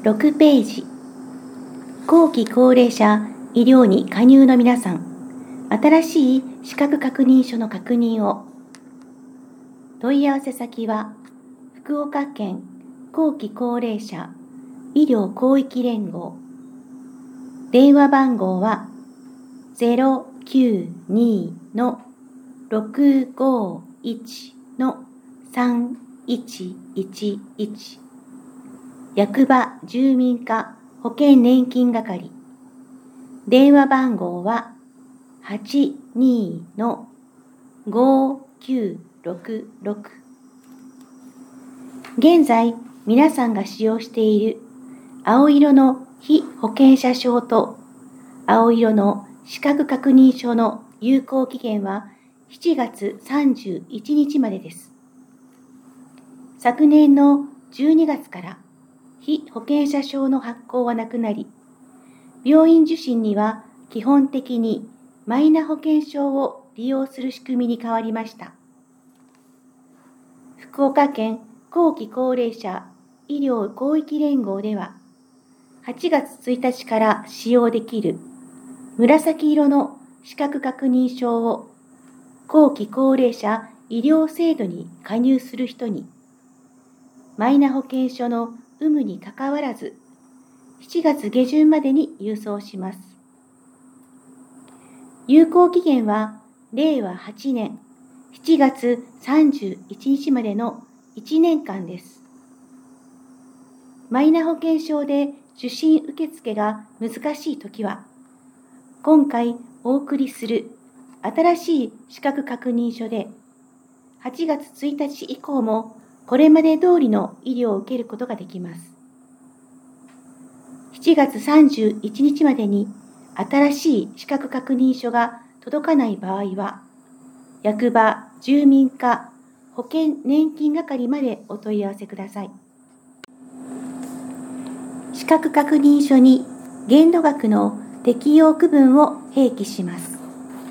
6ページ。後期高齢者医療に加入の皆さん、新しい資格確認書の確認を。問い合わせ先は、福岡県後期高齢者医療広域連合。電話番号は 092-651-3111 役場住民課保険年金係。電話番号は 82-5966。現在皆さんが使用している青色の被保険者証と青色の資格確認書の有効期限は7月31日までです。昨年の12月から被保険者証の発行はなくなり、病院受診には基本的にマイナ保険証を利用する仕組みに変わりました。福岡県後期高齢者医療広域連合では、8月1日から使用できる紫色の資格確認証を後期高齢者医療制度に加入する人に、マイナ保険証の有無にかかわらず、7月下旬までに郵送します。有効期限は令和8年7月31日までの1年間です。マイナ保険証で受診受付が難しいときは、今回お送りする新しい資格確認書で、8月1日以降もこれまで通りの医療を受けることができます。7月31日までに新しい資格確認書が届かない場合は、役場住民課保険年金係までお問い合わせください。資格確認書に限度額の適用区分を併記します。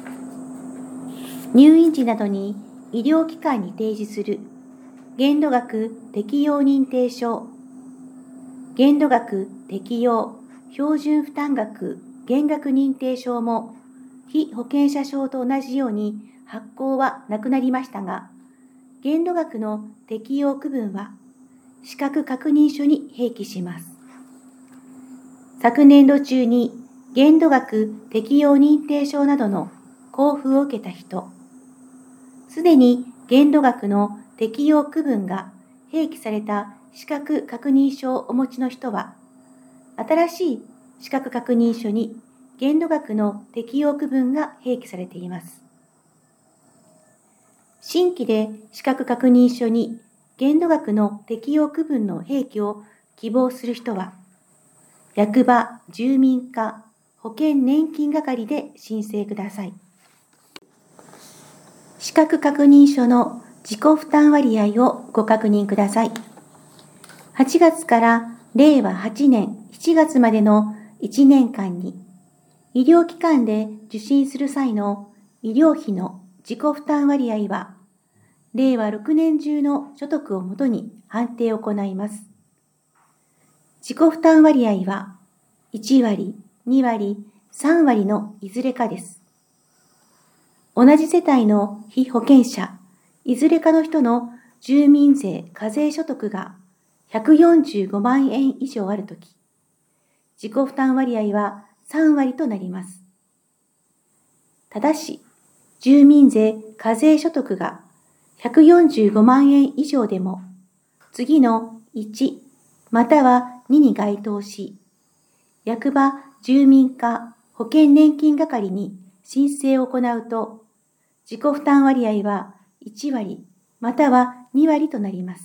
入院時などに医療機関に提示する限度額適用認定書、限度額適用標準負担額減額認定証も被保険者証と同じように発行はなくなりましたが、限度額の適用区分は資格確認書に併記します。昨年度中に限度額適用認定証などの交付を受けた人、すでに限度額の適用区分が併記された資格確認書をお持ちの人は、新しい資格確認書に限度額の適用区分が併記されています。新規で資格確認書に限度額の適用区分の併記を希望する人は、役場住民課保険年金係で申請ください。資格確認書の自己負担割合をご確認ください。8月から令和8年7月までの1年間に、医療機関で受診する際の医療費の自己負担割合は、令和6年中の所得をもとに判定を行います。自己負担割合は1割、2割、3割のいずれかです。同じ世帯の被保険者、いずれかの人の住民税課税所得が145万円以上あるとき、自己負担割合は3割となります。ただし、住民税課税所得が145万円以上でも、次の1または2に該当し、役場住民課保険年金係に申請を行うと、自己負担割合は1割または2割となります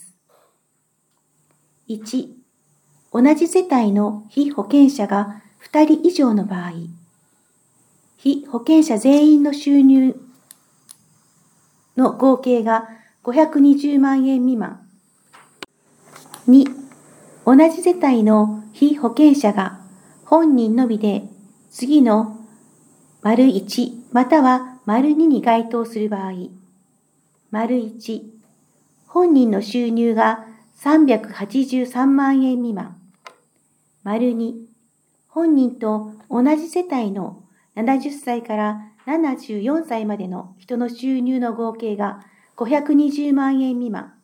。1、同じ世帯の被保険者が2人以上の場合、被保険者全員の収入の合計が520万円未満。2、同じ世帯の被保険者が本人のみで次の丸1または丸2に該当する場合、丸1、本人の収入が383万円未満。 2、本人と同じ世帯の70歳から74歳までの人の収入の合計が520万円未満。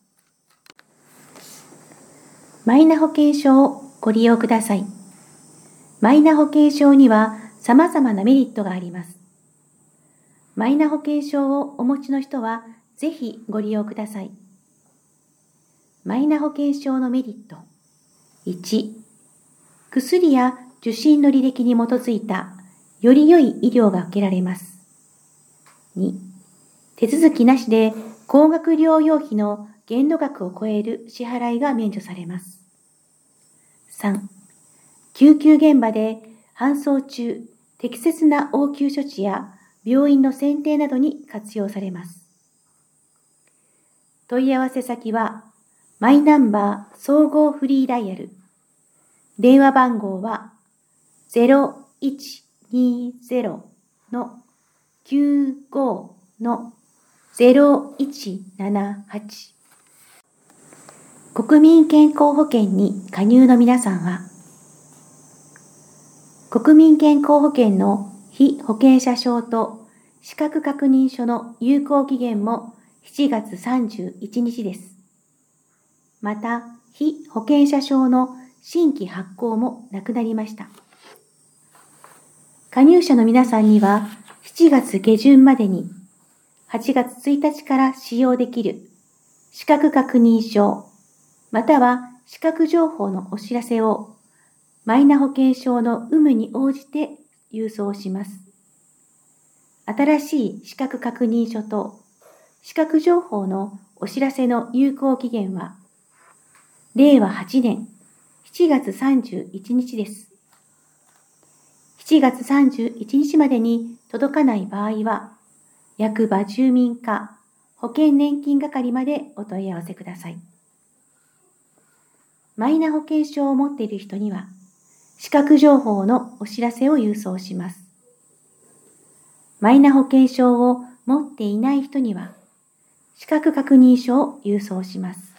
マイナ保険証をご利用ください。マイナ保険証には様々なメリットがあります。マイナ保険証をお持ちの人はぜひご利用ください。マイナ保険証のメリット。1、薬や受診の履歴に基づいたより良い医療が受けられます。2、手続きなしで高額療養費の限度額を超える支払いが免除されます。3、救急現場で搬送中、適切な応急処置や病院の選定などに活用されます。問い合わせ先は、マイナンバー総合フリーダイヤル。電話番号は 0120-95-0178。国民健康保険に加入の皆さんは、国民健康保険の被保険者証と資格確認書の有効期限も7月31日です。また、被保険者証の新規発行もなくなりました。加入者の皆さんには7月下旬までに8月1日から使用できる資格確認書または資格情報のお知らせをマイナ保険証の有無に応じて郵送します。新しい資格確認書と資格情報のお知らせの有効期限は令和8年7月31日です。7月31日までに届かない場合は、役場住民課保険年金係までお問い合わせください。マイナ保険証を持っている人には、資格情報のお知らせを郵送します。マイナ保険証を持っていない人には、資格確認書を郵送します。